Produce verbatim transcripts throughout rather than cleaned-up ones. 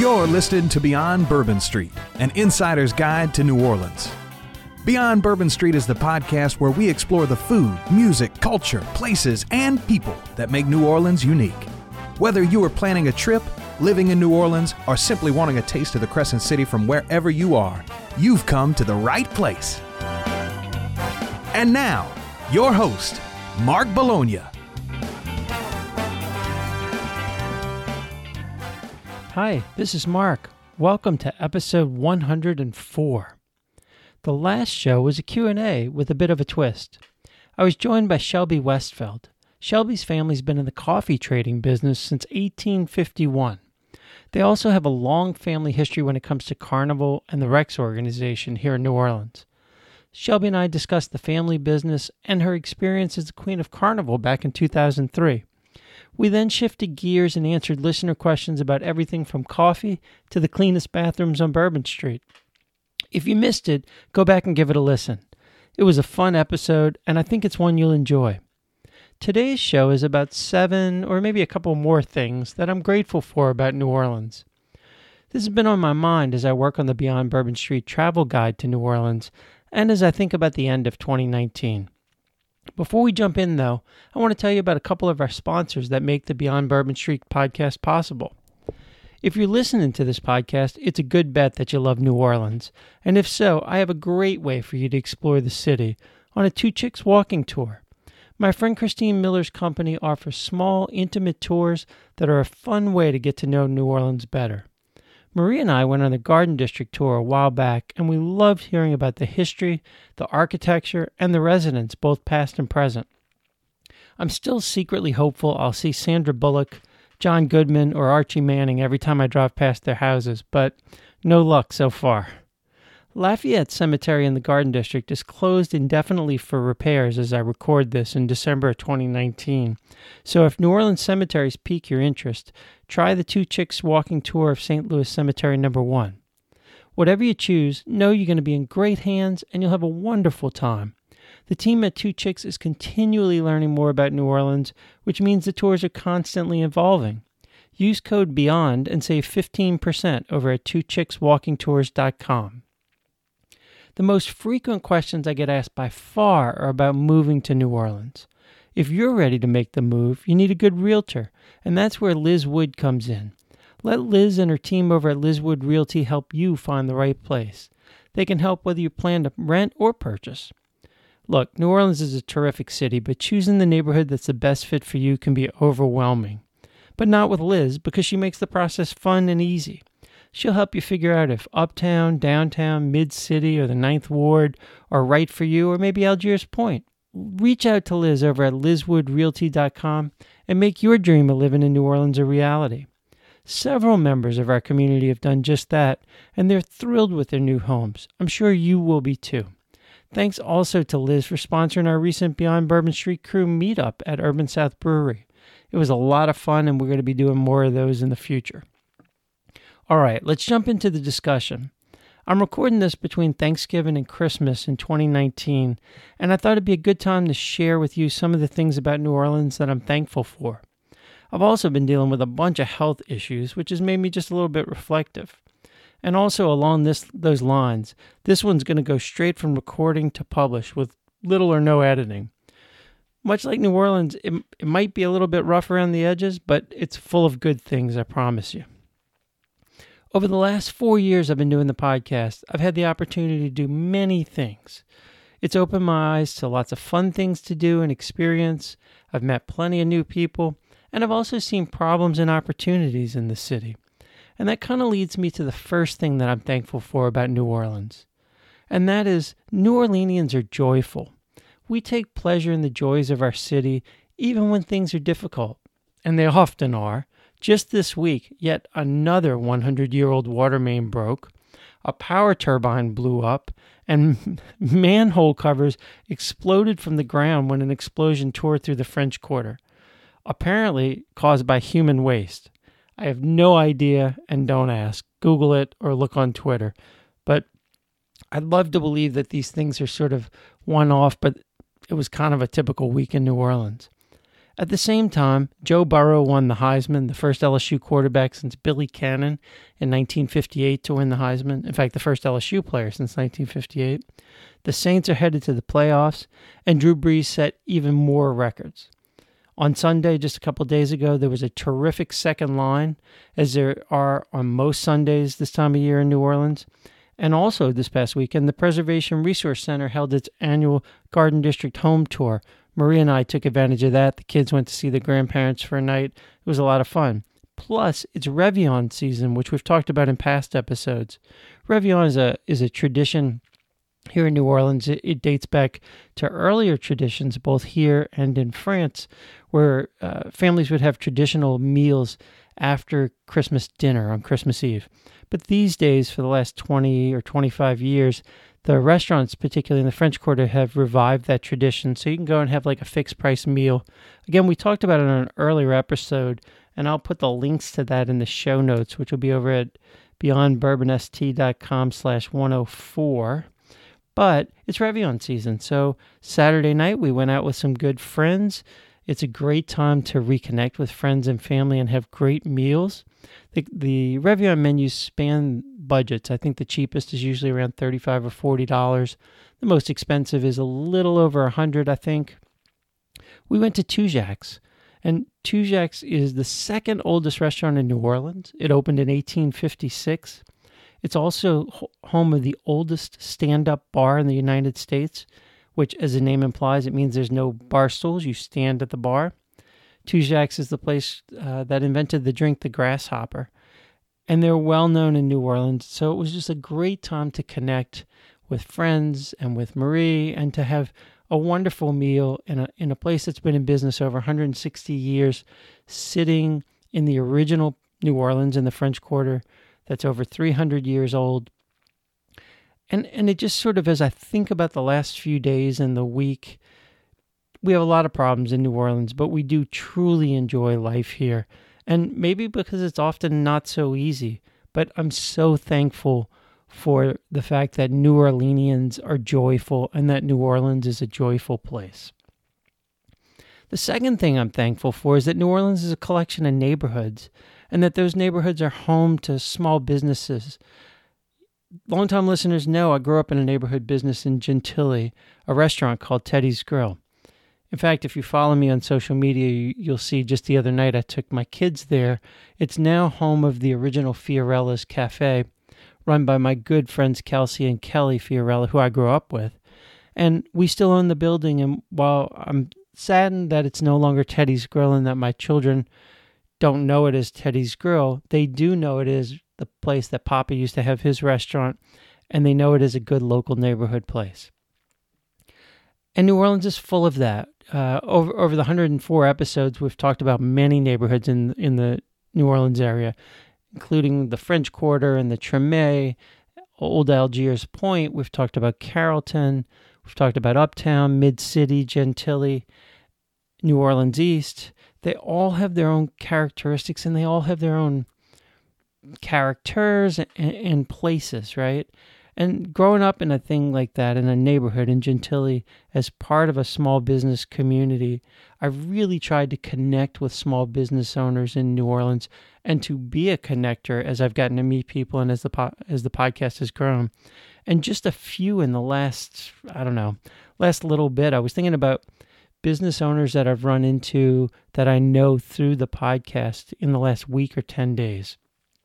You're listening to Beyond Bourbon Street, an insider's guide to New Orleans. Beyond Bourbon Street is the podcast where we explore the food, music, culture, places, and people that make New Orleans unique. Whether you are planning a trip, living in New Orleans, or simply wanting a taste of the Crescent City from wherever you are, you've come to the right place. And now, your host, Mark Bologna. Hi, this is Mark. Welcome to episode one hundred four. The last show was a Q and A with a bit of a twist. I was joined by Shelby Westfeld. Shelby's family's been in the coffee trading business since eighteen fifty-one. They also have a long family history when it comes to Carnival and the Rex organization here in New Orleans. Shelby and I discussed the family business and her experience as the Queen of Carnival back in two thousand three. We then shifted gears and answered listener questions about everything from coffee to the cleanest bathrooms on Bourbon Street. If you missed it, go back and give it a listen. It was a fun episode, and I think it's one you'll enjoy. Today's show is about seven or maybe a couple more things that I'm grateful for about New Orleans. This has been on my mind as I work on the Beyond Bourbon Street travel guide to New Orleans and as I think about the end of twenty nineteen. Before we jump in, though, I want to tell you about a couple of our sponsors that make the Beyond Bourbon Street podcast possible. If you're listening to this podcast, it's a good bet that you love New Orleans. And if so, I have a great way for you to explore the city on a Two Chicks walking tour. My friend Christine Miller's company offers small, intimate tours that are a fun way to get to know New Orleans better. Marie and I went on a Garden District tour a while back, and we loved hearing about the history, the architecture, and the residents, both past and present. I'm still secretly hopeful I'll see Sandra Bullock, John Goodman, or Archie Manning every time I drive past their houses, but no luck so far. Lafayette Cemetery in the Garden District is closed indefinitely for repairs as I record this in December of twenty nineteen. So if New Orleans cemeteries pique your interest, try the Two Chicks walking tour of Saint Louis Cemetery number one. Whatever you choose, know you're going to be in great hands and you'll have a wonderful time. The team at Two Chicks is continually learning more about New Orleans, which means the tours are constantly evolving. Use code BEYOND and save fifteen percent over at two chicks walking tours dot com. The most frequent questions I get asked by far are about moving to New Orleans. If you're ready to make the move, you need a good realtor, and that's where Liz Wood comes in. Let Liz and her team over at Liz Wood Realty help you find the right place. They can help whether you plan to rent or purchase. Look, New Orleans is a terrific city, but choosing the neighborhood that's the best fit for you can be overwhelming. But not with Liz, because she makes the process fun and easy. She'll help you figure out if Uptown, Downtown, Mid-City, or the Ninth Ward are right for you, or maybe Algiers Point. Reach out to Liz over at liz wood realty dot com and make your dream of living in New Orleans a reality. Several members of our community have done just that, and they're thrilled with their new homes. I'm sure you will be too. Thanks also to Liz for sponsoring our recent Beyond Bourbon Street crew meetup at Urban South Brewery. It was a lot of fun, and we're going to be doing more of those in the future. All right, let's jump into the discussion. I'm recording this between Thanksgiving and Christmas in twenty nineteen, and I thought it'd be a good time to share with you some of the things about New Orleans that I'm thankful for. I've also been dealing with a bunch of health issues, which has made me just a little bit reflective. And also along this those lines, this one's going to go straight from recording to publish with little or no editing. Much like New Orleans, it, it might be a little bit rough around the edges, but it's full of good things, I promise you. Over the last four years I've been doing the podcast, I've had the opportunity to do many things. It's opened my eyes to lots of fun things to do and experience. I've met plenty of new people, and I've also seen problems and opportunities in the city. And that kind of leads me to the first thing that I'm thankful for about New Orleans. And that is, New Orleanians are joyful. We take pleasure in the joys of our city, even when things are difficult. And they often are. Just this week, yet another hundred-year-old water main broke, a power turbine blew up, and manhole covers exploded from the ground when an explosion tore through the French Quarter, apparently caused by human waste. I have no idea, and don't ask. Google it or look on Twitter. But I'd love to believe that these things are sort of one-off, but it was kind of a typical week in New Orleans. At the same time, Joe Burrow won the Heisman, the first L S U quarterback since Billy Cannon in nineteen fifty-eight to win the Heisman. In fact, the first L S U player since nineteen fifty-eight. The Saints are headed to the playoffs, and Drew Brees set even more records. On Sunday, just a couple days ago, there was a terrific second line, as there are on most Sundays this time of year in New Orleans. And also this past weekend, the Preservation Resource Center held its annual Garden District home tour. Maria and I took advantage of that. The kids went to see the grandparents for a night. It was a lot of fun. Plus, it's Réveillon season, which we've talked about in past episodes. Réveillon is a is a tradition here in New Orleans. It, it dates back to earlier traditions, both here and in France, where uh, families would have traditional meals after Christmas dinner on Christmas Eve. But these days, for the last twenty or twenty-five years, the restaurants, particularly in the French Quarter, have revived that tradition, so you can go and have like a fixed price meal. Again, we talked about it in an earlier episode, and I'll put the links to that in the show notes, which will be over at beyondbourbonst.com slash 104. But it's Réveillon season, so Saturday night we went out with some good friends. It's a great time to reconnect with friends and family and have great meals. The, the Réveillon menus span budgets. I think the cheapest is usually around thirty-five dollars or forty dollars. The most expensive is a little over one hundred dollars, I think. We went to Tujague's, and Tujague's is the second oldest restaurant in New Orleans. It opened in eighteen fifty-six. It's also home of the oldest stand-up bar in the United States, which, as the name implies, it means there's no bar stools. You stand at the bar. Tujague's is the place uh, that invented the drink, the Grasshopper. And they're well known in New Orleans, so it was just a great time to connect with friends and with Marie and to have a wonderful meal in a, in a place that's been in business over one hundred sixty years, sitting in the original New Orleans in the French Quarter that's over three hundred years old. And and it just sort of, as I think about the last few days and the week, we have a lot of problems in New Orleans, but we do truly enjoy life here. And maybe because it's often not so easy, but I'm so thankful for the fact that New Orleanians are joyful and that New Orleans is a joyful place. The second thing I'm thankful for is that New Orleans is a collection of neighborhoods, and that those neighborhoods are home to small businesses. Longtime listeners know I grew up in a neighborhood business in Gentilly, a restaurant called Teddy's Grill. In fact, if you follow me on social media, you, you'll see just the other night I took my kids there. It's now home of the original Fiorella's Cafe, run by my good friends Kelsey and Kelly Fiorella, who I grew up with. And we still own the building, and while I'm saddened that it's no longer Teddy's Grill and that my children don't know it as Teddy's Grill, they do know it is the place that Papa used to have his restaurant, and they know it is a good local neighborhood place. And New Orleans is full of that. Uh, over over the one hundred four episodes, we've talked about many neighborhoods in in the New Orleans area, including the French Quarter and the Treme, Old Algiers Point. We've talked about Carrollton. We've talked about Uptown, Mid-City, Gentilly, New Orleans East. They all have their own characteristics, and they all have their own characters and, and places, right? And growing up in a thing like that, in a neighborhood in Gentilly, as part of a small business community, I really tried to connect with small business owners in New Orleans and to be a connector as I've gotten to meet people and as the po- as the podcast has grown. And just a few in the last, I don't know, last little bit, I was thinking about business owners that I've run into that I know through the podcast in the last week or ten days.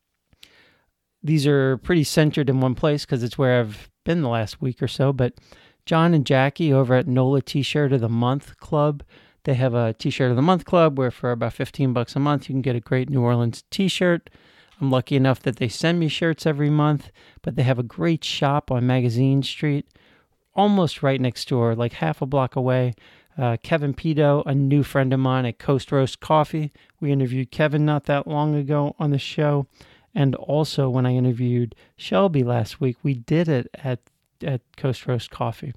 These are pretty centered in one place because it's where I've been the last week or so, but John and Jackie over at NOLA T-Shirt of the Month Club, they have a T-Shirt of the Month Club where for about fifteen bucks a month you can get a great New Orleans T-shirt. I'm lucky enough that they send me shirts every month, but they have a great shop on Magazine Street, almost right next door, like half a block away. Uh, Kevin Pito, a new friend of mine at Coast Roast Coffee. We interviewed Kevin not that long ago on the show. And also when I interviewed Shelby last week, we did it at, at Coast Roast Coffee.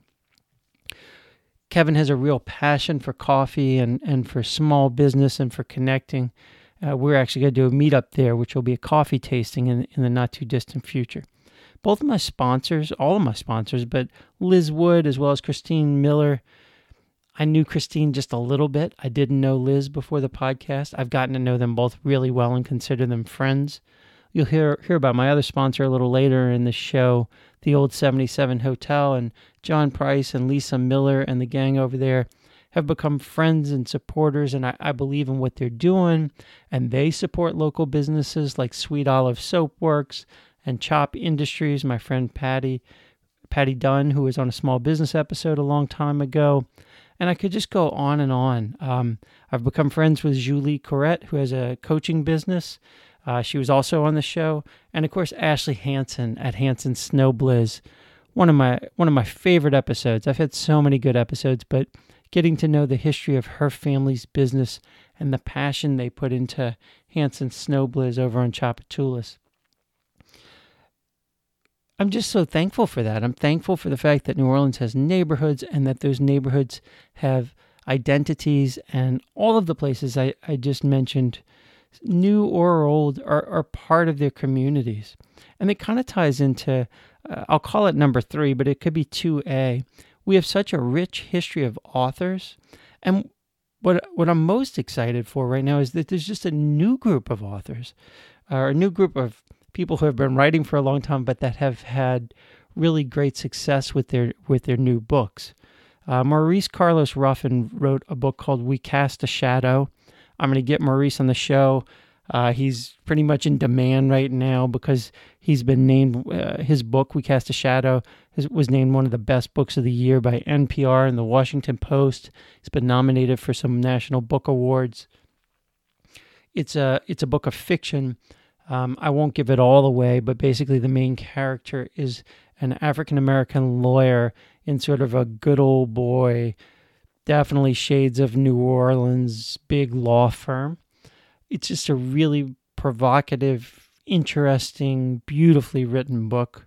Kevin has a real passion for coffee and, and for small business and for connecting. Uh, we're actually going to do a meetup there, which will be a coffee tasting in, in the not-too-distant future. Both of my sponsors, all of my sponsors, but Liz Wood as well as Christine Miller, I knew Christine just a little bit. I didn't know Liz before the podcast. I've gotten to know them both really well and consider them friends. You'll hear hear about my other sponsor a little later in the show, the Old seventy-seven Hotel, and John Price and Lisa Miller and the gang over there have become friends and supporters, and I, I believe in what they're doing, and they support local businesses like Sweet Olive Soap Works and Chop Industries. My friend Patty, Patty Dunn, who was on a small business episode a long time ago. And I could just go on and on. Um, I've become friends with Julie Corrette, who has a coaching business. Uh, she was also on the show. And of course, Ashley Hansen at Hansen Snow Blizz. One of my one of my favorite episodes. I've had so many good episodes, but getting to know the history of her family's business and the passion they put into Hansen Snow Blizz over on Tchoupitoulas. I'm just so thankful for that. I'm thankful for the fact that New Orleans has neighborhoods and that those neighborhoods have identities, and all of the places I, I just mentioned, new or old, are, are part of their communities. And it kind of ties into, uh, I'll call it number three, but it could be two A. We have such a rich history of authors. And what, what I'm most excited for right now is that there's just a new group of authors, or a new group of people who have been writing for a long time, but that have had really great success with their with their new books. Uh, Maurice Carlos Ruffin wrote a book called We Cast a Shadow. I'm going to get Maurice on the show. Uh, he's pretty much in demand right now because he's been named, uh, his book, We Cast a Shadow, his, was named one of the best books of the year by N P R and the Washington Post. He's been nominated for some national book awards. It's a, it's a book of fiction. Um, I won't give it all away, but basically the main character is an African-American lawyer in sort of a good old boy, definitely shades of New Orleans, big law firm. It's just a really provocative, interesting, beautifully written book.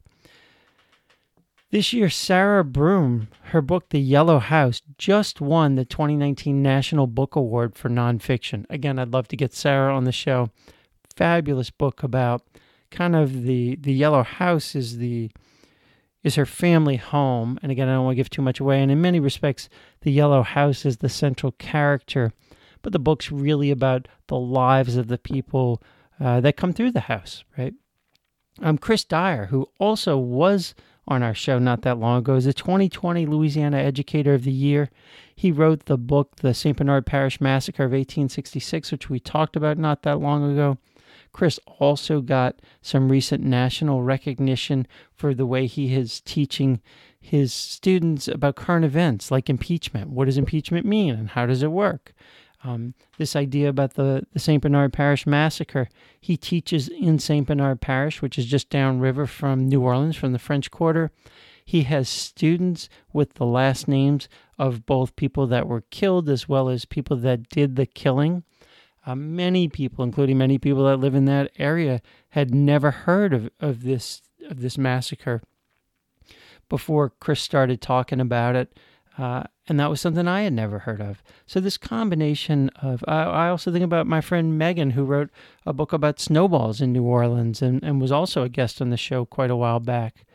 This year, Sarah Broom, her book, The Yellow House, just won the twenty nineteen National Book Award for nonfiction. Again, I'd love to get Sarah on the show. Fabulous book about kind of the the Yellow House is the is her family home, and again I don't want to give too much away, and in many respects the Yellow House is the central character, but the book's really about the lives of the people uh, that come through the house, right? Um, Chris Dyer, who also was on our show not that long ago, is the twenty twenty Louisiana Educator of the Year. He wrote the book The Saint Bernard Parish Massacre of eighteen sixty-six, which we talked about not that long ago. Chris also got some recent national recognition for the way he is teaching his students about current events like impeachment. What does impeachment mean and how does it work? Um, this idea about the, the Saint Bernard Parish Massacre, he teaches in Saint Bernard Parish, which is just downriver from New Orleans, from the French Quarter. He has students with the last names of both people that were killed as well as people that did the killing. Uh, many people, including many people that live in that area, had never heard of, of this of this massacre before Chris started talking about it, uh, and that was something I had never heard of. So this combination of, I, I also think about my friend Megan, who wrote a book about snowballs in New Orleans and, and was also a guest on the show quite a while back.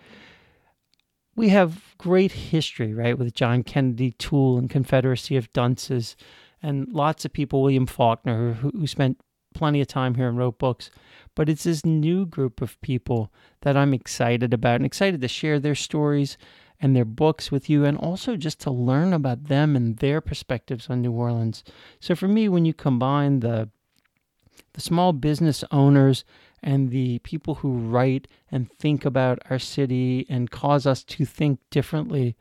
We have great history, right, with John Kennedy Toole and Confederacy of Dunces, and lots of people, William Faulkner, who, who spent plenty of time here and wrote books. But it's this new group of people that I'm excited about and excited to share their stories and their books with you, and also just to learn about them and their perspectives on New Orleans. So for me, when you combine the the small business owners and the people who write and think about our city and cause us to think differently,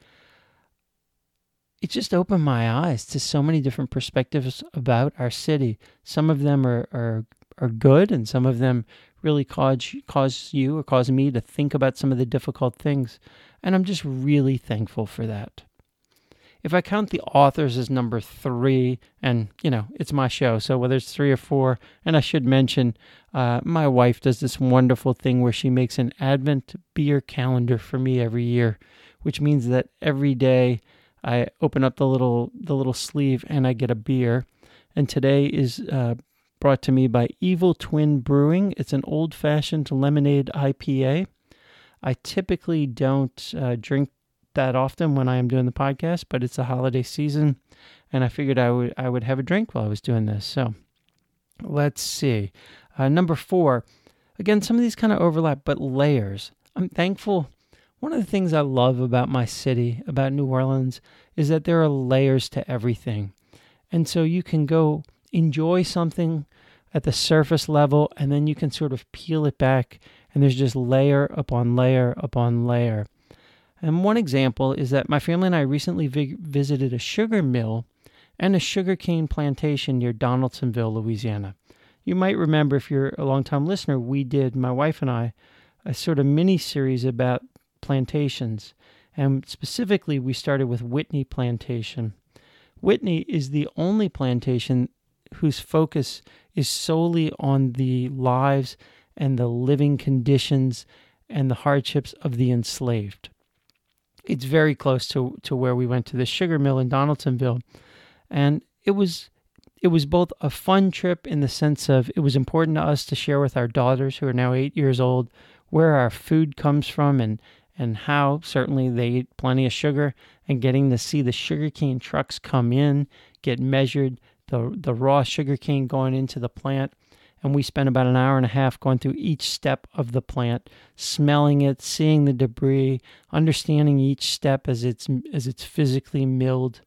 it just opened my eyes to so many different perspectives about our city. Some of them are are, are good, and some of them really cause, cause you or cause me to think about some of the difficult things. And I'm just really thankful for that. If I count the authors as number three, and, you know, it's my show, so whether it's three or four, and I should mention, uh, my wife does this wonderful thing where she makes an Advent beer calendar for me every year, which means that every day I open up the little the little sleeve and I get a beer. And today is uh, brought to me by Evil Twin Brewing. It's an old-fashioned lemonade I P A. I typically don't uh, drink that often when I am doing the podcast, but it's the holiday season, and I figured I would I would have a drink while I was doing this. So let's see. Uh, number four, again, some of these kind of overlap, but layers. I'm thankful. One of the things I love about my city, about New Orleans, is that there are layers to everything. And so you can go enjoy something at the surface level, and then you can sort of peel it back, and there's just layer upon layer upon layer. And one example is that my family and I recently vi- visited a sugar mill and a sugarcane plantation near Donaldsonville, Louisiana. You might remember, if you're a long-time listener, we did, my wife and I, a sort of mini-series about plantations. And specifically, we started with Whitney Plantation. Whitney is the only plantation whose focus is solely on the lives and the living conditions and the hardships of the enslaved. It's very close to, to where we went to the sugar mill in Donaldsonville. And it was it was both a fun trip in the sense of it was important to us to share with our daughters, who are now eight years old, where our food comes from and, and how certainly they eat plenty of sugar, and getting to see the sugarcane trucks come in, get measured, the the raw sugarcane going into the plant. And we spent about an hour and a half going through each step of the plant, smelling it, seeing the debris, understanding each step as it's as it's physically milled.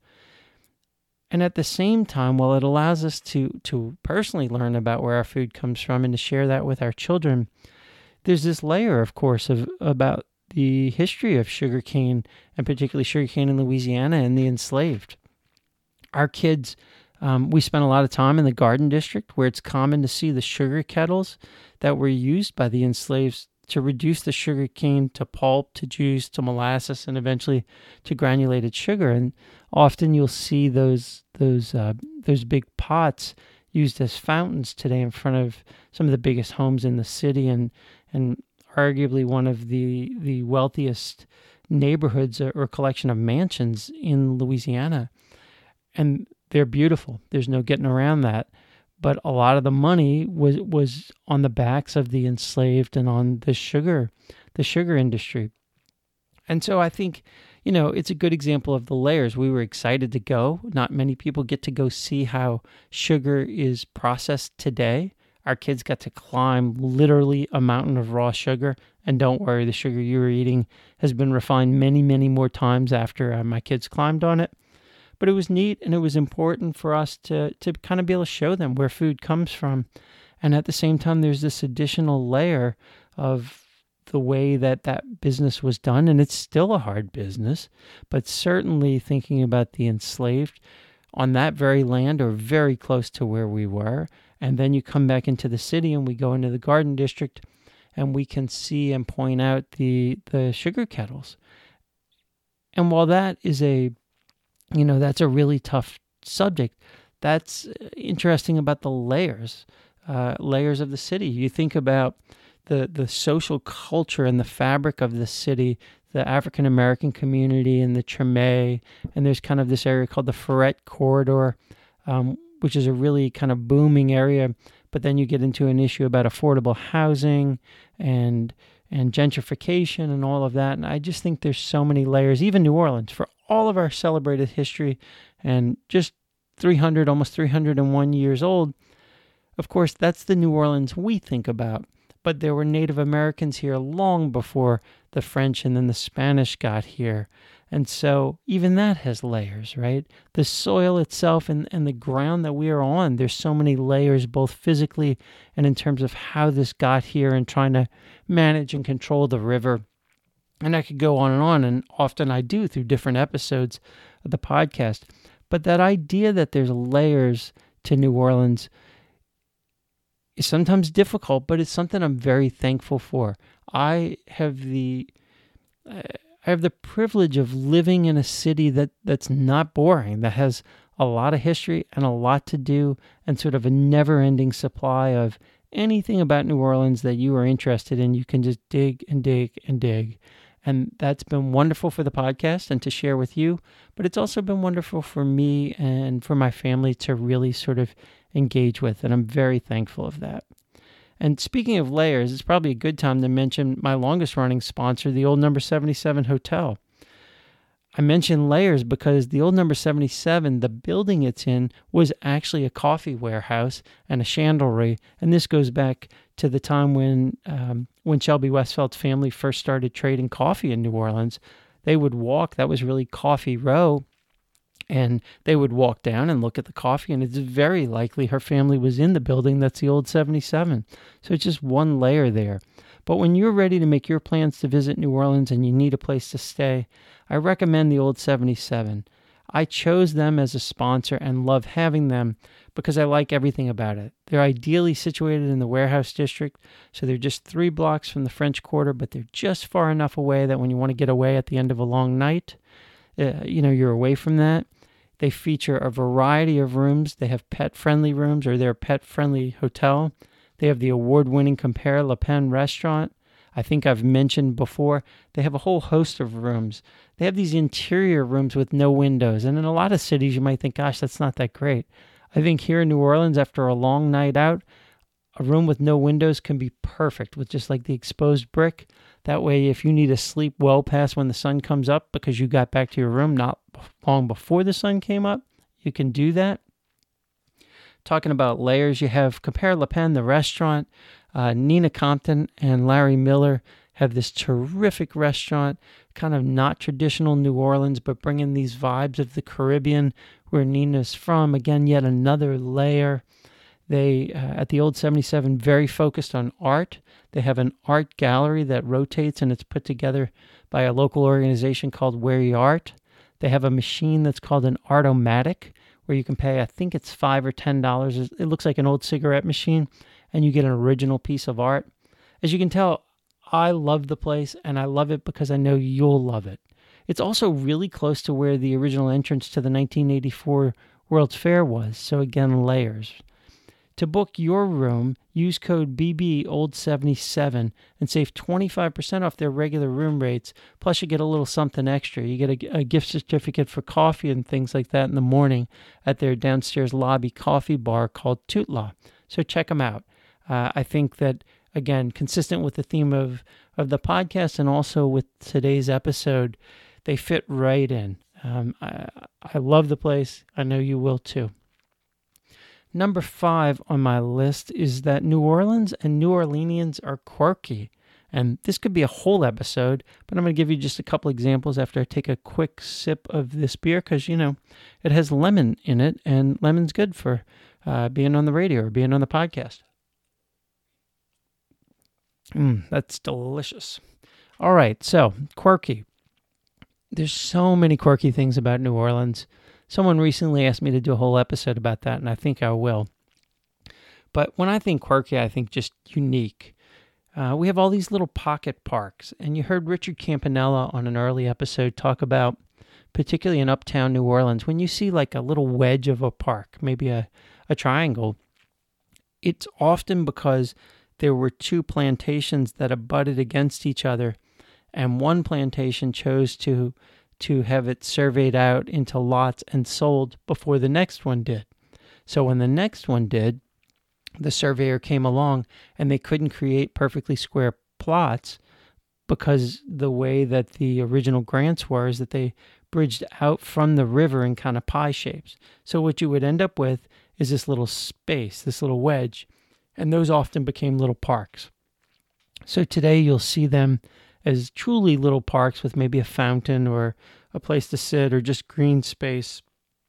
And at the same time, while it allows us to to personally learn about where our food comes from and to share that with our children, there's this layer, of course, of about the history of sugarcane, and particularly sugarcane in Louisiana and the enslaved. Our kids, um, we spent a lot of time in the Garden District, where it's common to see the sugar kettles that were used by the enslaved to reduce the sugar cane to pulp, to juice, to molasses, and eventually to granulated sugar. And often you'll see those those uh, those big pots used as fountains today in front of some of the biggest homes in the city, and and arguably one of the the wealthiest neighborhoods or, or collection of mansions in Louisiana. And they're beautiful. There's no getting around that. But a lot of the money was was on the backs of the enslaved and on the sugar, the sugar industry. And so I think, you know, it's a good example of the layers. We were excited to go. Not many people get to go see how sugar is processed today. Our kids got to climb literally a mountain of raw sugar. And don't worry, the sugar you were eating has been refined many, many more times after uh, my kids climbed on it. But it was neat, and it was important for us to to kind of be able to show them where food comes from. And at the same time, there's this additional layer of the way that that business was done. And it's still a hard business, but certainly thinking about the enslaved on that very land or very close to where we were. And then you come back into the city and we go into the Garden District, and we can see and point out the the sugar kettles. And while that is a You know, that's a really tough subject. That's interesting about the layers, uh, layers of the city. You think about the, the social culture and the fabric of the city, the African-American community and the Treme, and there's kind of this area called the Ferret Corridor, um, which is a really kind of booming area. But then you get into an issue about affordable housing and and gentrification and all of that. And I just think there's so many layers, even New Orleans, for all of our celebrated history and just three hundred, almost three hundred one years old. Of course, that's the New Orleans we think about. But there were Native Americans here long before the French and then the Spanish got here. And so even that has layers, right? The soil itself and, and the ground that we are on, there's so many layers, both physically and in terms of how this got here and trying to manage and control the river. And I could go on and on, and often I do through different episodes of the podcast. But that idea that there's layers to New Orleans is sometimes difficult, but it's something I'm very thankful for. I have the... Uh, I have the privilege of living in a city that, that's not boring, that has a lot of history and a lot to do, and sort of a never-ending supply of anything about New Orleans that you are interested in. You can just dig and dig and dig. And that's been wonderful for the podcast and to share with you, but it's also been wonderful for me and for my family to really sort of engage with, and I'm very thankful of that. And speaking of layers, it's probably a good time to mention my longest running sponsor, the old Number seventy-seven Hotel. I mentioned layers because the old number seventy-seven, the building it's in, was actually a coffee warehouse and a chandlery. And this goes back to the time when um, when Shelby Westfeld's family first started trading coffee in New Orleans. They would walk, that was really Coffee Row, and they would walk down and look at the coffee, and it's very likely her family was in the building that's the old seventy-seven. So it's just one layer there. But when you're ready to make your plans to visit New Orleans and you need a place to stay, I recommend the old seventy-seven. I chose them as a sponsor and love having them because I like everything about it. They're ideally situated in the warehouse district, so they're just three blocks from the French Quarter, but they're just far enough away that when you want to get away at the end of a long night, uh, you know, you're away from that. They feature a variety of rooms. They have pet-friendly rooms, or they're a pet-friendly hotel. They have the award-winning Compère Le Pen restaurant. I think I've mentioned before, they have a whole host of rooms. They have these interior rooms with no windows. And in a lot of cities, you might think, gosh, that's not that great. I think here in New Orleans, after a long night out, a room with no windows can be perfect with just like the exposed brick. That way, if you need to sleep well past when the sun comes up because you got back to your room not long before the sun came up, you can do that. Talking about layers, you have Compère Le Pen, the restaurant. Uh, Nina Compton and Larry Miller have this terrific restaurant, kind of not traditional New Orleans, but bringing these vibes of the Caribbean where Nina's from. Again, yet another layer. They, uh, at the old seventy-seven, very focused on art. They have an art gallery that rotates, and it's put together by a local organization called Wary Art. They have a machine that's called an Art-O-Matic, where you can pay, I think it's five or ten dollars. It looks like an old cigarette machine, and you get an original piece of art. As you can tell, I love the place, and I love it because I know you'll love it. It's also really close to where the original entrance to the nineteen eighty-four World's Fair was, so again, layers. To book your room, use code B B old seventy-seven and save twenty-five percent off their regular room rates, plus you get a little something extra. You get a, a gift certificate for coffee and things like that in the morning at their downstairs lobby coffee bar called Tootla. So check them out. Uh, I think that, again, consistent with the theme of, of the podcast and also with today's episode, they fit right in. Um, I, I love the place. I know you will too. Number five on my list is that New Orleans and New Orleanians are quirky. And this could be a whole episode, but I'm going to give you just a couple examples after I take a quick sip of this beer because, you know, it has lemon in it, and lemon's good for uh, being on the radio or being on the podcast. Mm, that's delicious. All right, so quirky. There's so many quirky things about New Orleans. Someone recently asked me to do a whole episode about that, and I think I will. But when I think quirky, I think just unique. Uh, we have all these little pocket parks, and you heard Richard Campanella on an early episode talk about, particularly in uptown New Orleans, when you see like a little wedge of a park, maybe a, a triangle, it's often because there were two plantations that abutted against each other, and one plantation chose to to have it surveyed out into lots and sold before the next one did. So when the next one did, the surveyor came along and they couldn't create perfectly square plots because the way that the original grants were is that they bridged out from the river in kind of pie shapes. So what you would end up with is this little space, this little wedge, and those often became little parks. So today you'll see them as truly little parks with maybe a fountain or a place to sit or just green space.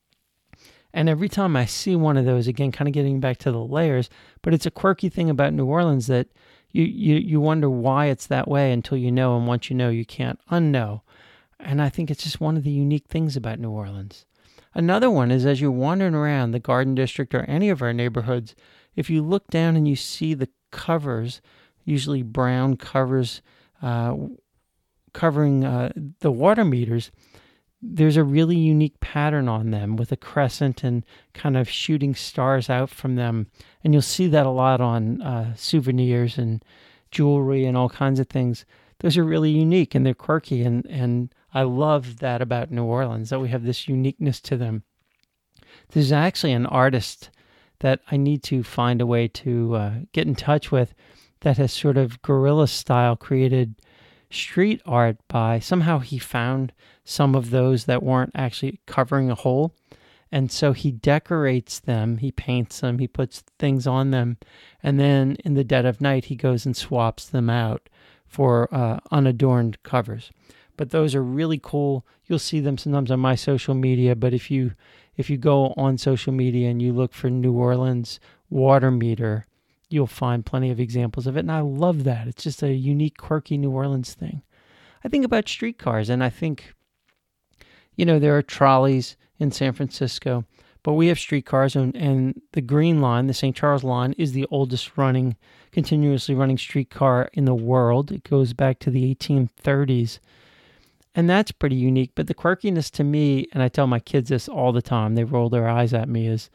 And every time I see one of those, again, kind of getting back to the layers, but it's a quirky thing about New Orleans that you, you, you wonder why it's that way until you know, and once you know, you can't unknow. And I think it's just one of the unique things about New Orleans. Another one is as you're wandering around the Garden District or any of our neighborhoods, if you look down and you see the covers, usually brown covers, Uh, covering uh, the water meters, there's a really unique pattern on them with a crescent and kind of shooting stars out from them. And you'll see that a lot on uh, souvenirs and jewelry and all kinds of things. Those are really unique and they're quirky. And, and I love that about New Orleans, that we have this uniqueness to them. There's actually an artist that I need to find a way to uh, get in touch with that has sort of guerrilla style created street art by, somehow he found some of those that weren't actually covering a hole. And so he decorates them, he paints them, he puts things on them, and then in the dead of night, he goes and swaps them out for uh, unadorned covers. But those are really cool. You'll see them sometimes on my social media, but if you if you go on social media and you look for New Orleans water meter, you'll find plenty of examples of it, and I love that. It's just a unique, quirky New Orleans thing. I think about streetcars, and I think, you know, there are trolleys in San Francisco, but we have streetcars, and, and the Green Line, the Saint Charles Line, is the oldest running, continuously running streetcar in the world. It goes back to the eighteen thirties, and that's pretty unique. But the quirkiness to me, and I tell my kids this all the time, they roll their eyes at me, is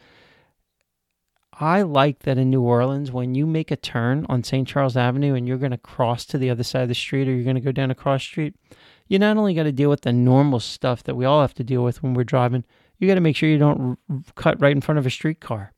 I like that in New Orleans, when you make a turn on Saint Charles Avenue and you're going to cross to the other side of the street, or you're going to go down a cross street, you not only got to deal with the normal stuff that we all have to deal with when we're driving, you got to make sure you don't r- cut right in front of a streetcar.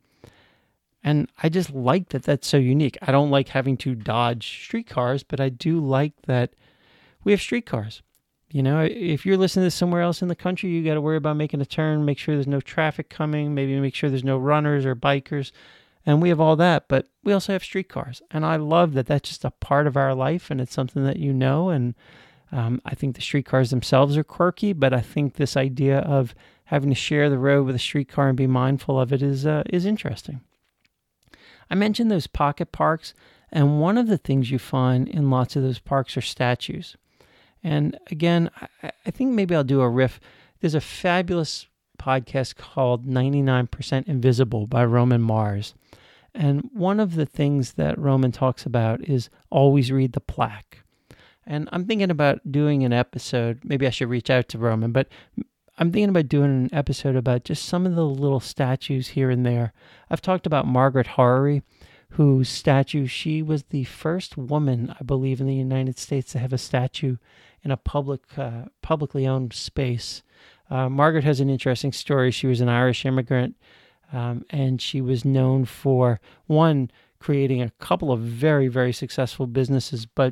And I just like that that's so unique. I don't like having to dodge streetcars, but I do like that we have streetcars. You know, if you're listening to this somewhere else in the country, you got to worry about making a turn, make sure there's no traffic coming, maybe make sure there's no runners or bikers. And we have all that, but we also have streetcars. And I love that that's just a part of our life, and it's something that you know. And um, I think the streetcars themselves are quirky, but I think this idea of having to share the road with a streetcar and be mindful of it is uh, is interesting. I mentioned those pocket parks, and one of the things you find in lots of those parks are statues. And again, I, I think maybe I'll do a riff. There's a fabulous podcast called ninety-nine percent Invisible by Roman Mars. And one of the things that Roman talks about is always read the plaque. And I'm thinking about doing an episode, maybe I should reach out to Roman, but I'm thinking about doing an episode about just some of the little statues here and there. I've talked about Margaret Horary, whose statue, she was the first woman, I believe, in the United States to have a statue in a public, uh, publicly owned space. Uh, Margaret has an interesting story. She was an Irish immigrant, um, and she was known for, one, creating a couple of very, very successful businesses, but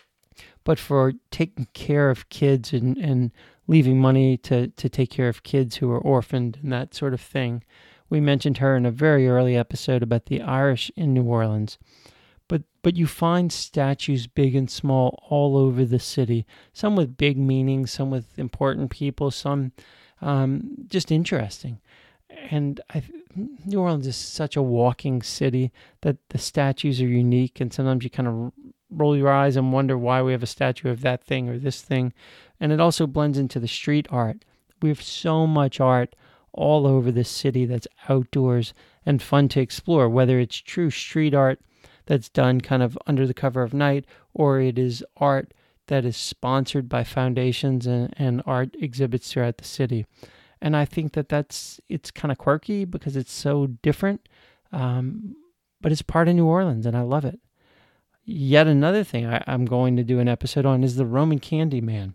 but for taking care of kids and, and leaving money to, to take care of kids who are orphaned and that sort of thing. We mentioned her in a very early episode about the Irish in New Orleans. But but you find statues big and small all over the city, some with big meanings, some with important people, some um, just interesting. And I, New Orleans is such a walking city that the statues are unique, and sometimes you kind of roll your eyes and wonder why we have a statue of that thing or this thing. And it also blends into the street art. We have so much art all over the city that's outdoors and fun to explore, whether it's true street art that's done kind of under the cover of night, or it is art that is sponsored by foundations and, and art exhibits throughout the city. And I think that that's, it's kind of quirky because it's so different, um, but it's part of New Orleans, and I love it. Yet another thing I, I'm going to do an episode on is the Roman Candy Man.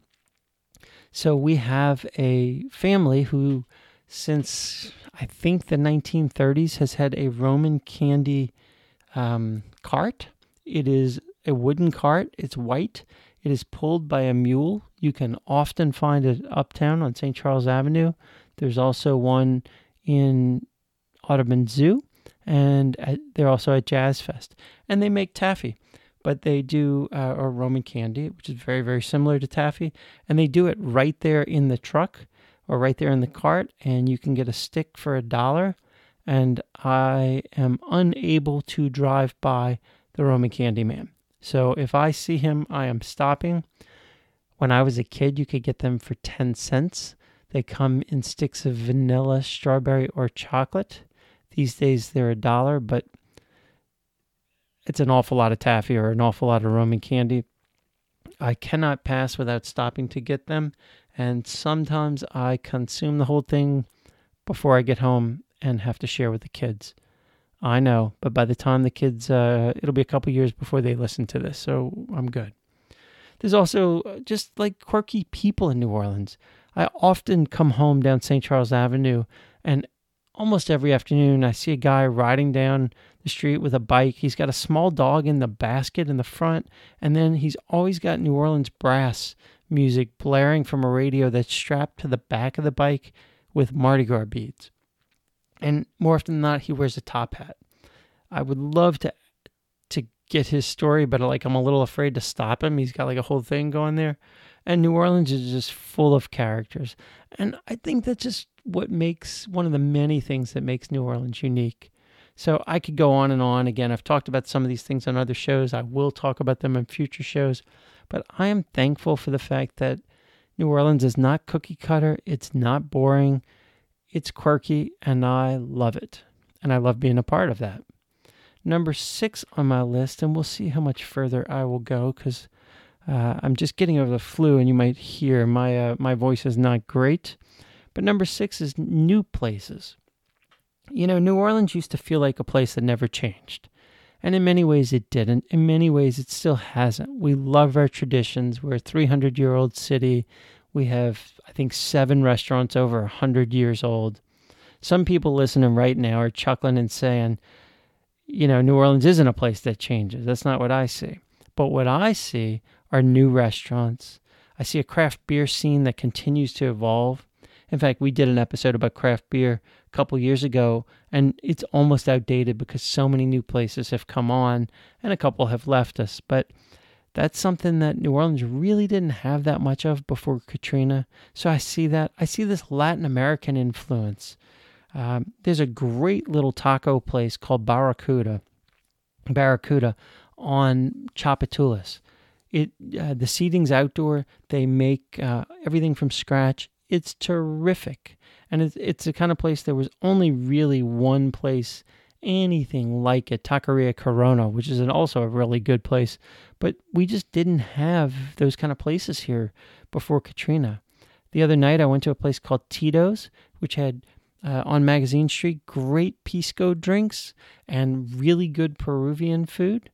So we have a family who, since I think the nineteen thirties, has had a Roman candy um, cart. It is a wooden cart. It's white. It is pulled by a mule. You can often find it uptown on Saint Charles Avenue. There's also one in Audubon Zoo, and at, they're also at Jazz Fest. And they make taffy, but they do uh, a Roman candy, which is very, very similar to taffy, and they do it right there in the truck or right there in the cart, and you can get a stick for a dollar. And I am unable to drive by the Roman Candy Man. So if I see him, I am stopping. When I was a kid, you could get them for ten cents. They come in sticks of vanilla, strawberry, or chocolate. These days they're a dollar, but it's an awful lot of taffy or an awful lot of Roman candy. I cannot pass without stopping to get them, and sometimes I consume the whole thing before I get home and have to share with the kids. I know, but by the time the kids, uh, it'll be a couple years before they listen to this, so I'm good. There's also just like quirky people in New Orleans. I often come home down Saint Charles Avenue, and almost every afternoon I see a guy riding down the street with a bike. He's got a small dog in the basket in the front, and then he's always got New Orleans brass music blaring from a radio that's strapped to the back of the bike with Mardi Gras beads. And more often than not, he wears a top hat. I would love to to get his story, but like I'm a little afraid to stop him. He's got like a whole thing going there. And New Orleans is just full of characters. And I think that's just what makes one of the many things that makes New Orleans unique. So I could go on and on. Again, I've talked about some of these things on other shows. I will talk about them in future shows. But I am thankful for the fact that New Orleans is not cookie cutter. It's not boring. It's quirky, and I love it. And I love being a part of that. Number six on my list, and we'll see how much further I will go because uh, I'm just getting over the flu, and you might hear my uh, my voice is not great. But number six is new places. You know, New Orleans used to feel like a place that never changed. And in many ways it didn't. In many ways it still hasn't. We love our traditions. We're a three hundred year old city. We have, I think, seven restaurants over one hundred years old. Some people listening right now are chuckling and saying, you know, New Orleans isn't a place that changes. That's not what I see. But what I see are new restaurants. I see a craft beer scene that continues to evolve. In fact, we did an episode about craft beer a couple years ago, and it's almost outdated because so many new places have come on and a couple have left us. But that's something that New Orleans really didn't have that much of before Katrina. So I see that. I see this Latin American influence. Um, there's a great little taco place called Barracuda, Barracuda on Tchoupitoulas. It uh, the seating's outdoor. They make uh, everything from scratch. It's terrific. And it's, it's the kind of place there was only really one place, anything like it, Taqueria Corona, which is an, also a really good place. But we just didn't have those kind of places here before Katrina. The other night I went to a place called Tito's, which had uh, on Magazine Street great pisco drinks and really good Peruvian food.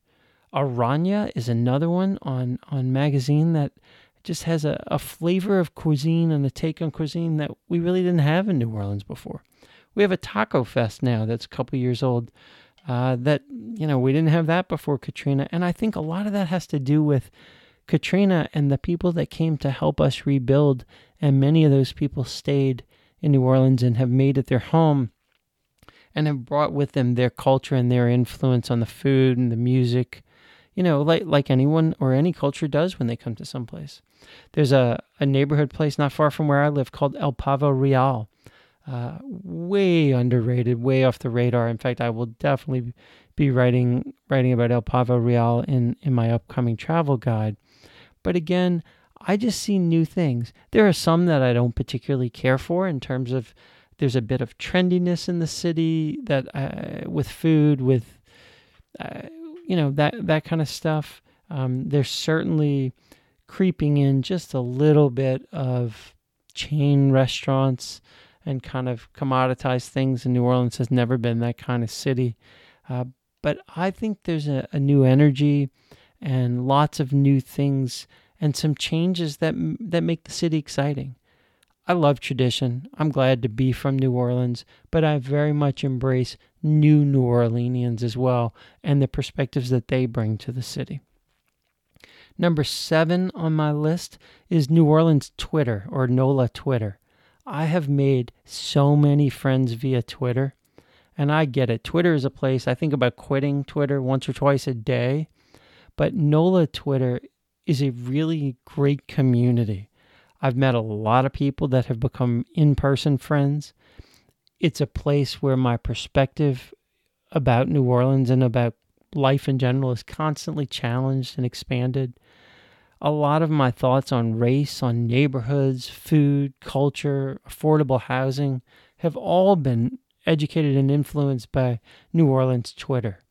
Aranya is another one on, on Magazine that just has a, a flavor of cuisine and a take on cuisine that we really didn't have in New Orleans before. We have a taco fest now that's a couple years old uh, that, you know, we didn't have that before Katrina. And I think a lot of that has to do with Katrina and the people that came to help us rebuild. And many of those people stayed in New Orleans and have made it their home and have brought with them their culture and their influence on the food and the music. You know, like like anyone or any culture does when they come to someplace. There's a, a neighborhood place not far from where I live called El Pavo Real. Uh, way underrated, way off the radar. In fact, I will definitely be writing writing about El Pavo Real in, in my upcoming travel guide. But again, I just see new things. There are some that I don't particularly care for in terms of there's a bit of trendiness in the city that uh, with food, with... Uh, You know, that, that kind of stuff. Um, there's certainly creeping in just a little bit of chain restaurants and kind of commoditized things. And New Orleans has never been that kind of city. Uh, but I think there's a, a new energy and lots of new things and some changes that that make the city exciting. I love tradition. I'm glad to be from New Orleans, but I very much embrace new New Orleanians as well and the perspectives that they bring to the city. Number seven on my list is New Orleans Twitter, or NOLA Twitter. I have made so many friends via Twitter, and I get it. Twitter is a place, I think about quitting Twitter once or twice a day, but NOLA Twitter is a really great community. I've met a lot of people that have become in-person friends. It's a place where my perspective about New Orleans and about life in general is constantly challenged and expanded. A lot of my thoughts on race, on neighborhoods, food, culture, affordable housing have all been educated and influenced by New Orleans Twitter.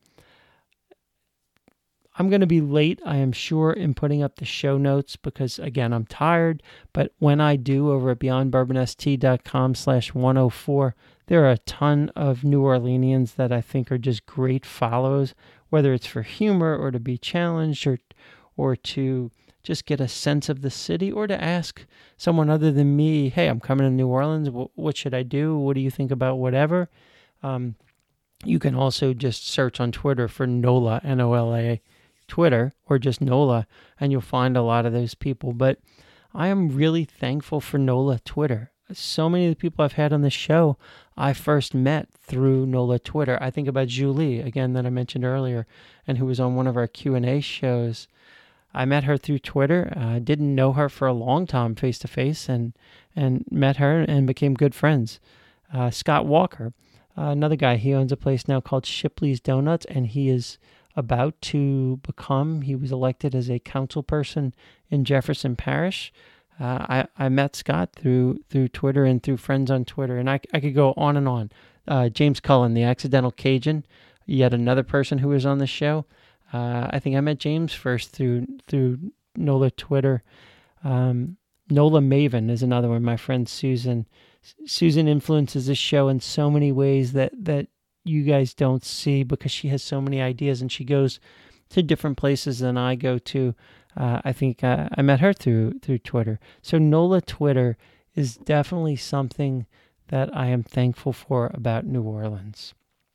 I'm going to be late, I am sure, in putting up the show notes because, again, I'm tired. But when I do, over at beyond bourbon s t dot com slash one oh four, there are a ton of New Orleanians that I think are just great follows, whether it's for humor or to be challenged or or to just get a sense of the city or to ask someone other than me, hey, I'm coming to New Orleans. What should I do? What do you think about whatever? Um, you can also just search on Twitter for NOLA, N O L A, Twitter, or just NOLA, and you'll find a lot of those people. But I am really thankful for NOLA Twitter. So many of the people I've had on the show, I first met through NOLA Twitter. I think about Julie, again, that I mentioned earlier, and who was on one of our Q and A shows. I met her through Twitter. I uh, didn't know her for a long time face-to-face, and and met her and became good friends. Uh, Scott Walker, uh, another guy, he owns a place now called Shipley's Donuts, and he is about to become, he was elected as a council person in Jefferson Parish. Uh, I, I met Scott through through Twitter and through friends on Twitter, and I, I could go on and on. Uh, James Cullen, the Accidental Cajun, yet another person who was on the show. Uh, I think I met James first through through NOLA Twitter. Um, NOLA Maven is another one. My friend Susan. Susan influences this show in so many ways that, that you guys don't see, because she has so many ideas and she goes to different places than I go to. Uh, I think uh, I met her through through Twitter. So NOLA Twitter is definitely something that I am thankful for about New Orleans.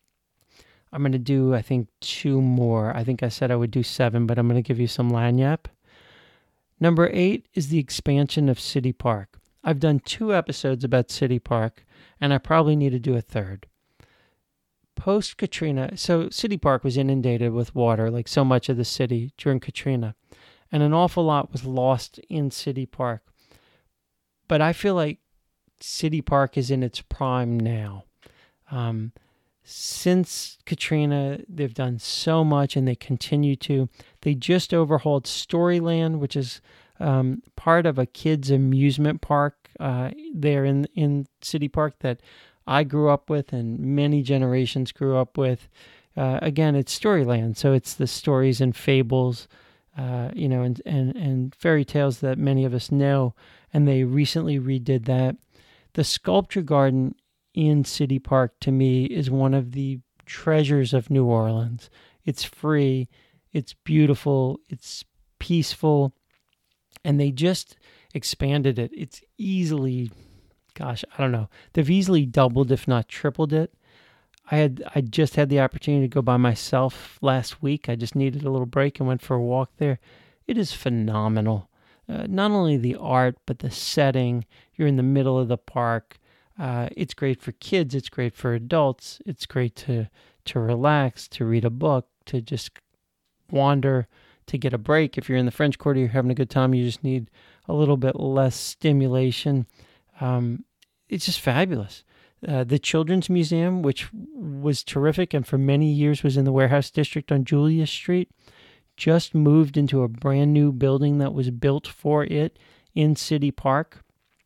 I'm going to do, I think, two more. I think I said I would do seven, but I'm going to give you some lagniappe. Number eight is the expansion of City Park. I've done two episodes about City Park, and I probably need to do a third. Post-Katrina, so City Park was inundated with water, like so much of the city during Katrina, and an awful lot was lost in City Park. But I feel like City Park is in its prime now. Um, since Katrina, they've done so much, and they continue to. They just overhauled Storyland, which is um, part of a kids' amusement park uh, there in, in City Park that I grew up with and many generations grew up with. Uh, again, it's Storyland, so it's the stories and fables, uh, you know, and, and, and fairy tales that many of us know, and they recently redid that. The Sculpture Garden in City Park, to me, is one of the treasures of New Orleans. It's free, it's beautiful, it's peaceful, and they just expanded it. It's easily, gosh, I don't know, they've easily doubled, if not tripled it. I had I just had the opportunity to go by myself last week. I just needed a little break and went for a walk there. It is phenomenal. Uh, not only the art, but the setting. You're in the middle of the park. Uh, it's great for kids. It's great for adults. It's great to to relax, to read a book, to just wander, to get a break. If you're in the French Quarter, you're having a good time. You just need a little bit less stimulation. Um, it's just fabulous. Uh, the Children's Museum, which was terrific and for many years was in the Warehouse District on Julius Street, just moved into a brand new building that was built for it in City Park.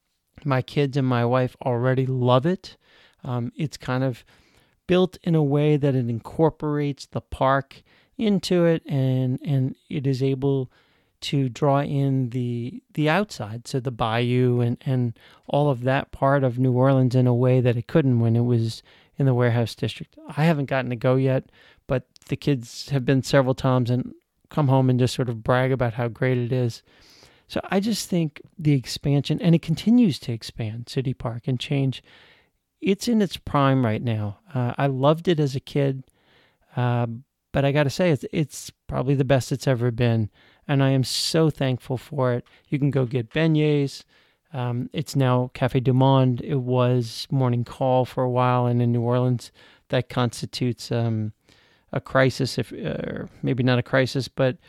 My kids and my wife already love it. Um, it's kind of built in a way that it incorporates the park into it, and and it is able to draw in the the outside, so the bayou and, and all of that part of New Orleans in a way that it couldn't when it was in the Warehouse District. I haven't gotten to go yet, but the kids have been several times and come home and just sort of brag about how great it is. So I just think the expansion, and it continues to expand, City Park, and change. It's in its prime right now. Uh, I loved it as a kid, uh, but I got to say, it's, it's probably the best it's ever been, and I am so thankful for it. You can go get beignets. Um, it's now Café du Monde. It was Morning Call for a while, and in New Orleans, that constitutes um, a crisis, if or maybe not a crisis, but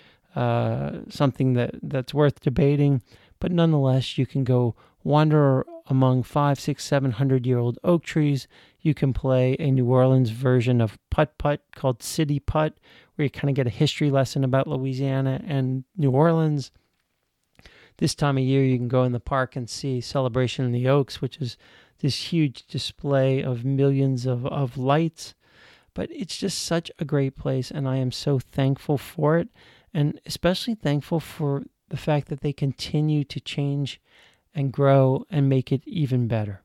uh, something that, that's worth debating. But nonetheless, you can go wander among five, six, seven hundred year old oak trees. You can play a New Orleans version of Putt Putt called City Putt, where you kind of get a history lesson about Louisiana and New Orleans. This time of year, you can go in the park and see Celebration in the Oaks, which is this huge display of millions of, of lights. But it's just such a great place, and I am so thankful for it, and especially thankful for the fact that they continue to change and grow and make it even better.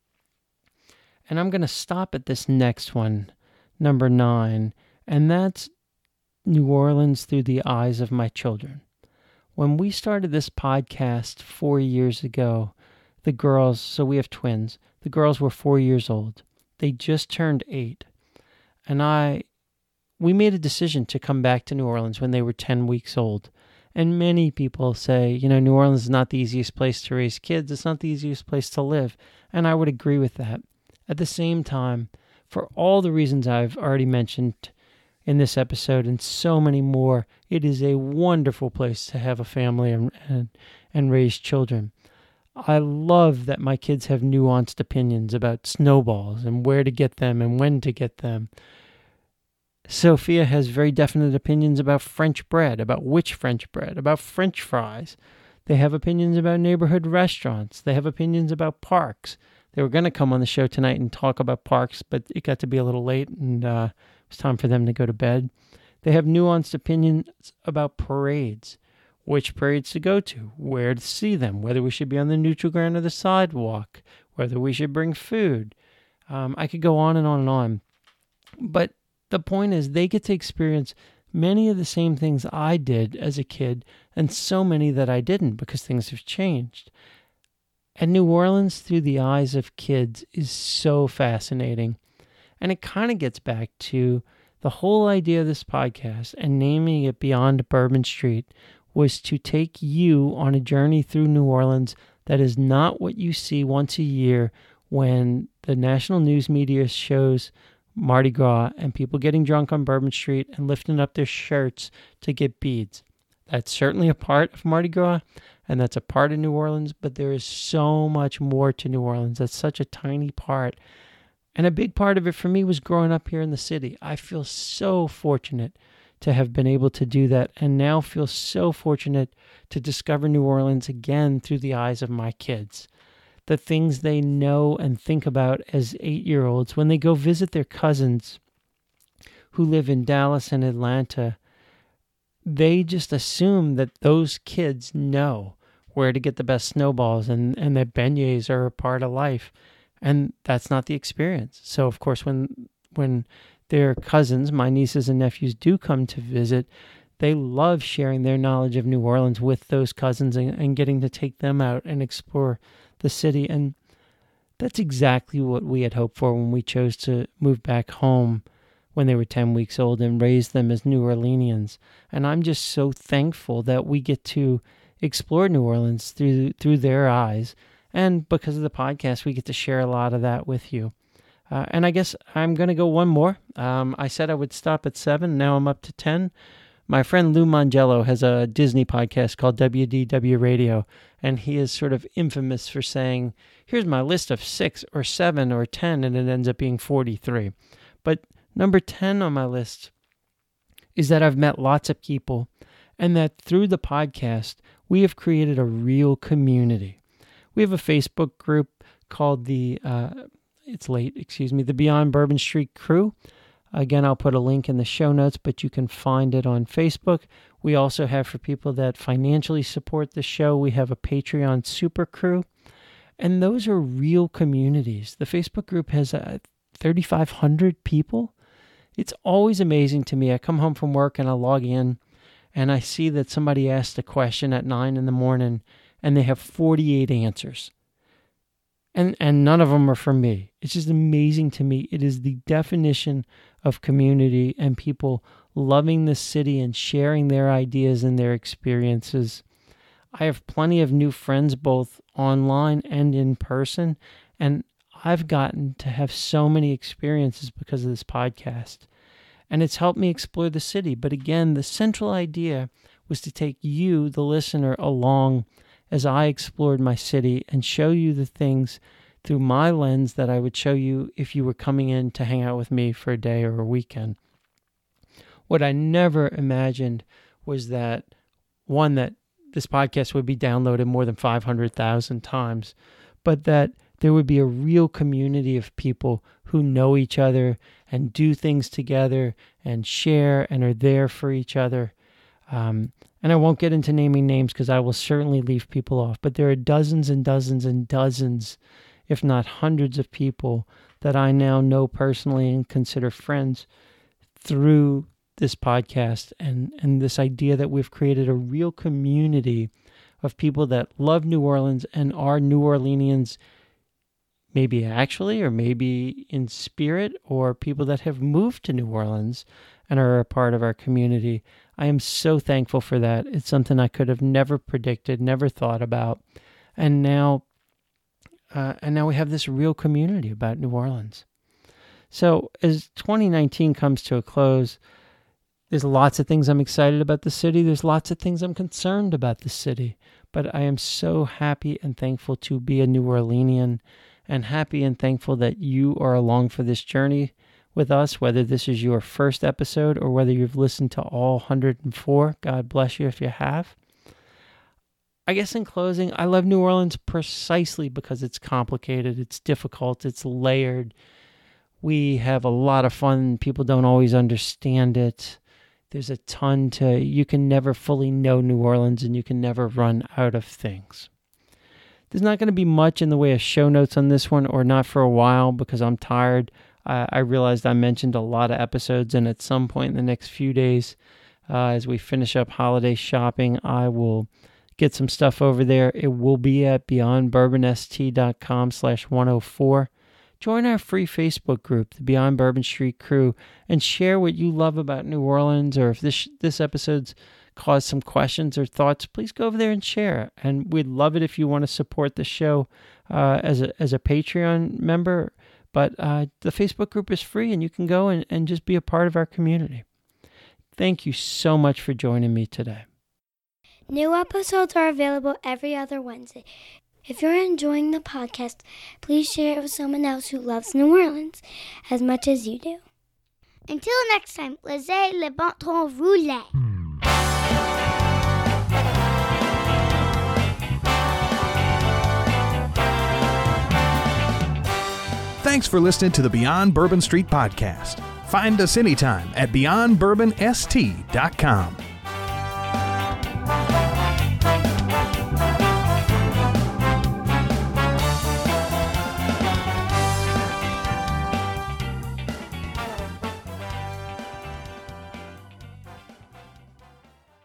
And I'm going to stop at this next one, number nine, and that's New Orleans through the eyes of my children. When we started this podcast four years ago, the girls, so we have twins, the girls were four years old. They just turned eight. And I, we made a decision to come back to New Orleans when they were ten weeks old. And many people say, you know, New Orleans is not the easiest place to raise kids. It's not the easiest place to live. And I would agree with that. At the same time, for all the reasons I've already mentioned in this episode and so many more, it is a wonderful place to have a family and, and, and raise children. I love that my kids have nuanced opinions about snowballs and where to get them and when to get them. Sophia has very definite opinions about French bread, about which French bread, about French fries. They have opinions about neighborhood restaurants. They have opinions about parks. They were going to come on the show tonight and talk about parks, but it got to be a little late and uh, it was time for them to go to bed. They have nuanced opinions about parades, which parades to go to, where to see them, whether we should be on the neutral ground or the sidewalk, whether we should bring food. Um, I could go on and on and on. But the point is they get to experience many of the same things I did as a kid and so many that I didn't because things have changed. And New Orleans through the eyes of kids is so fascinating. And it kind of gets back to the whole idea of this podcast and naming it Beyond Bourbon Street was to take you on a journey through New Orleans that is not what you see once a year when the national news media shows Mardi Gras and people getting drunk on Bourbon Street and lifting up their shirts to get beads. That's certainly a part of Mardi Gras, and that's a part of New Orleans, but there is so much more to New Orleans. That's such a tiny part. And a big part of it for me was growing up here in the city. I feel so fortunate to have been able to do that, and now feel so fortunate to discover New Orleans again through the eyes of my kids. The things they know and think about as eight-year-olds when they go visit their cousins who live in Dallas and Atlanta, they just assume that those kids know where to get the best snowballs and, and that beignets are a part of life. And that's not the experience. So, of course, when when their cousins, my nieces and nephews, do come to visit, they love sharing their knowledge of New Orleans with those cousins and, and getting to take them out and explore the city. And that's exactly what we had hoped for when we chose to move back home when they were ten weeks old and raise them as New Orleanians. And I'm just so thankful that we get to explore New Orleans through through their eyes. And because of the podcast, we get to share a lot of that with you. Uh, and I guess I'm going to go one more. Um, I said I would stop at seven. Now I'm up to ten. My friend Lou Mangello has a Disney podcast called W D W Radio, and he is sort of infamous for saying, here's my list of six or seven or ten, and it ends up being forty-three. But number ten on my list is that I've met lots of people, and that through the podcast, we have created a real community. We have a Facebook group called the, uh, it's late, excuse me, the Beyond Bourbon Street Crew. Again, I'll put a link in the show notes, but you can find it on Facebook. We also have, for people that financially support the show, we have a Patreon Super Crew. And those are real communities. The Facebook group has uh, thirty-five hundred people. It's always amazing to me. I come home from work and I log in and I see that somebody asked a question at nine in the morning and they have forty-eight answers. And and none of them are from me. It's just amazing to me. It is the definition of community and people loving the city and sharing their ideas and their experiences. I have plenty of new friends both online and in person, and I've gotten to have so many experiences because of this podcast. And it's helped me explore the city. But again, the central idea was to take you, the listener, along as I explored my city and show you the things through my lens that I would show you if you were coming in to hang out with me for a day or a weekend. What I never imagined was that, one, that this podcast would be downloaded more than five hundred thousand times, but that there would be a real community of people who know each other and do things together and share and are there for each other. Um, and I won't get into naming names because I will certainly leave people off, but there are dozens and dozens and dozens, if not hundreds of people that I now know personally and consider friends through this podcast and, and this idea that we've created a real community of people that love New Orleans and are New Orleanians maybe actually, or maybe in spirit, or people that have moved to New Orleans and are a part of our community. I am so thankful for that. It's something I could have never predicted, never thought about. And now, uh, and now we have this real community about New Orleans. So as twenty nineteen comes to a close, there's lots of things I'm excited about the city. There's lots of things I'm concerned about the city. But I am so happy and thankful to be a New Orleanian, and happy and thankful that you are along for this journey with us, whether this is your first episode or whether you've listened to all one hundred four. God bless you if you have. I guess in closing, I love New Orleans precisely because it's complicated, it's difficult, it's layered. We have a lot of fun. People don't always understand it. There's a ton to, you can never fully know New Orleans, and you can never run out of things. There's not going to be much in the way of show notes on this one, or not for a while, because I'm tired. Uh, I realized I mentioned a lot of episodes, and at some point in the next few days, uh, as we finish up holiday shopping, I will get some stuff over there. It will be at beyondbourbonst.com slash 104. Join our free Facebook group, the Beyond Bourbon Street Crew, and share what you love about New Orleans, or if this this episode's caused some questions or thoughts, please go over there and share. And we'd love it if you want to support the show uh, as a as a Patreon member. But uh, the Facebook group is free, and you can go and, and just be a part of our community. Thank you so much for joining me today. New episodes are available every other Wednesday. If you're enjoying the podcast, please share it with someone else who loves New Orleans as much as you do. Until next time, laissez le bon temps rouler. Thanks for listening to the Beyond Bourbon Street podcast. Find us anytime at beyond bourbon s t dot com.